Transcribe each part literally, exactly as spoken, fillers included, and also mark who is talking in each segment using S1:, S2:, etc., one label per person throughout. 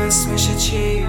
S1: اسمش چی؟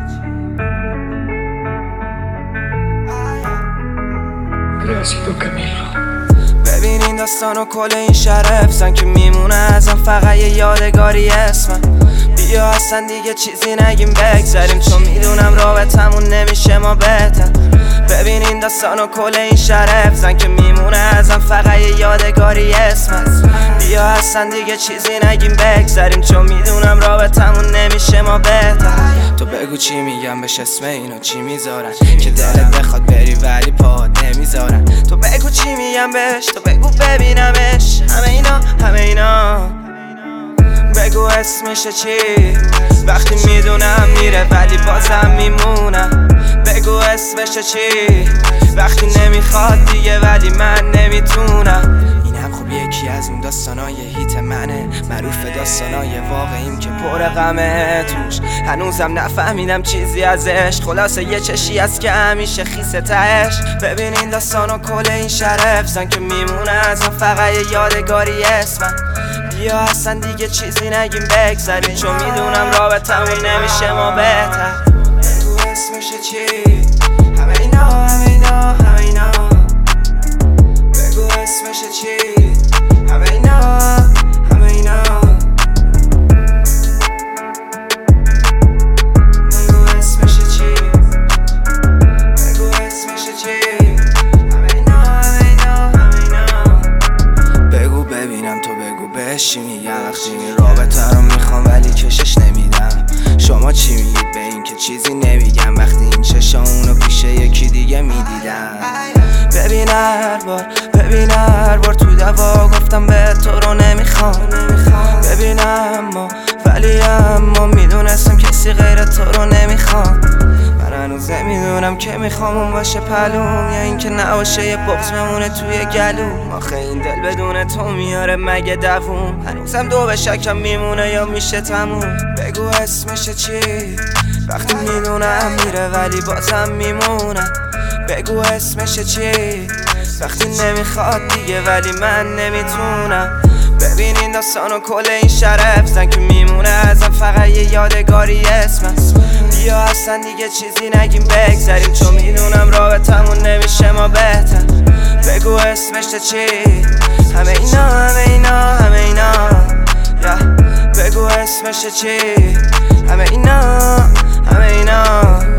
S1: ببین این داستان و کل این شرف زن که میمونه ازم فقط یه یادگاری اسمم. بیا اصلا دیگه چیزی نگیم بگذاریم، چون میدونم رابطمون نمیشه ما بهتر. ببین این داستان و کل این شرف زن که میمونه ازم فقط یه یادگاری اسمم. بیا اصلا دیگه چیزی نگیم بگذاریم، چون میدونم رابطمون نمیشه ما بهتر. تو بگو چی میگم بهش، اسم اینو چی میذارن که دلت بخواد بری ولی پاهات نمیذارن. تو بگو چی میگم بهش، تو بگو ببینمش، همه اینا همه اینا. بگو اسمش چی؟ وقتی میدونم میره ولی بازم میمونم. بگو اسمش چی؟ وقتی نمیخواد دیگه ولی من نمیتونم. اینم خب یکی از اون داستانای هیت منه، معروف داستانای واقعیم که پر غمه توش. هنوزم نفهمیدم چیزی ازش، خلاصه یه چشی از که همیشه خیسه تهش. ببین این داستان و کل این شرف زن که میمونه ازم فقط یه یادگاری اسمم. بیا اصلا دیگه چیزی نگیم بگذاریم، چون میدونم رابطمون نمیشه ما بهتر. بگو اسمش چی؟ همه اینا همه اینا همه اینا. بگو اسمش چی؟ همه اینا همه اینا. بگو اسمش چی؟ بگو اسمش چی؟ همه اینا همه اینا همه اینا. بگو ببینم تو بگو بهش چی میگم، وقتی این رابطه رو میخوام ولی کشش نمیدم. شما چی میگید به این که چیزی نمیگم، وقتی این چشا اونو پیش یکی دیگه میدیدم. ببین هر بار ببین هر بار تو دوا گفتم به تو رو نمیخوام. ببین اما ولی اما میدونستم کسی غیر تو رو نمیخوام. من هنوز نمیدونم که میخوام اون باشه پلوم یا این که نباشه یه بغض بمونه توی گلوم. آخه این دل بدون تو میاره مگه دووم؟ هنوزم دو به شکم میمونه یا میشه تموم؟ بگو اسمش چی؟ وقتی میدونم میره ولی بازم میمونم. بگو اسمش چی؟ وقتی نمیخواد دیگه ولی من نمیتونم. ببین این داستان و کل این شرف زن که میمونه ازم فقط یه یادگاری اسمم. بیا اصلا دیگه چیزی نگیم بگذاریم، چون میدونم رابطمون نمیشه ما بهتر. بگو اسمش چی؟ همه اینا همه اینا همه اینا. yeah. بگو اسمش چی؟ همه اینا همه اینا.